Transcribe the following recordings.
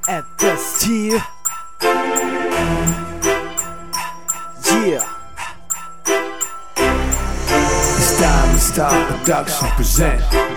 Это Стив. It's time to start production present.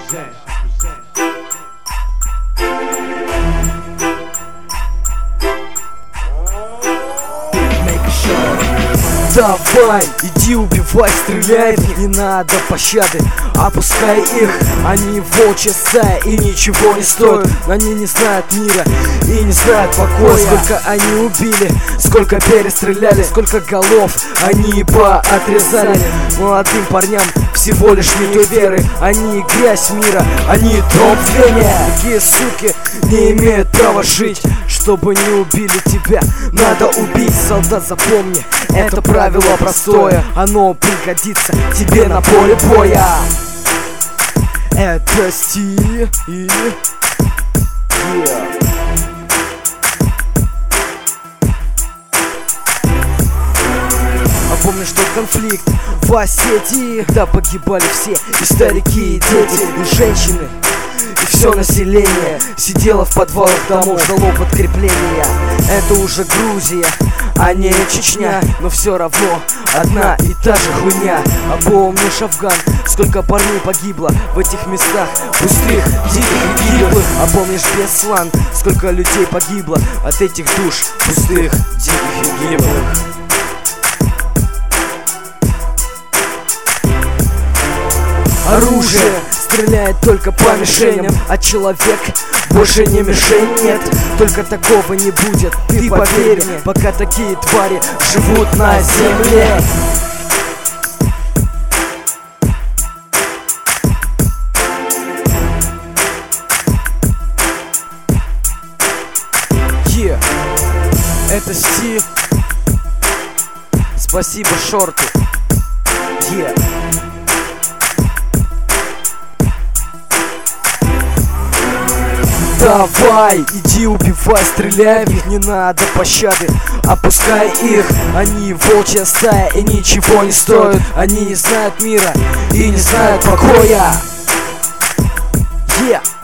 Давай, иди убивай, стреляй, не надо пощады, опускай их. Они волчья стая и ничего не стоят. Они не знают мира и не знают покоя. Сколько они убили, сколько перестреляли, сколько голов они поотрезали. Молодым парням всего лишь минуты веры. Они грязь мира, они труп в вене. Такие суки не имеют права жить. Чтобы не убили тебя, надо убить. Солдат, запомни, это правило простое. Оно пригодится тебе на поле боя. Это Стив. А помнишь тот конфликт в Осетии, когда погибали все, и старики, и дети, и женщины, и все население сидело в подвалах домов, ждало подкрепления. Это уже Грузия, а не Чечня, но все равно одна и та же хуйня. А помнишь Афган, сколько парней погибло в этих местах пустых, диких и гиблых? А помнишь Беслан, сколько людей погибло от этих душ пустых, диких и гиблых? Оружие стреляет только по мишеням, а человек больше не мишень, нет. Только такого не будет, ты поверь мне, пока такие твари живут на земле. Это Стив. Спасибо Шорту. Давай, иди убивай, стреляй в них, не надо пощады, опускай их. Они волчья стая и ничего не стоят. Они не знают мира и не знают покоя.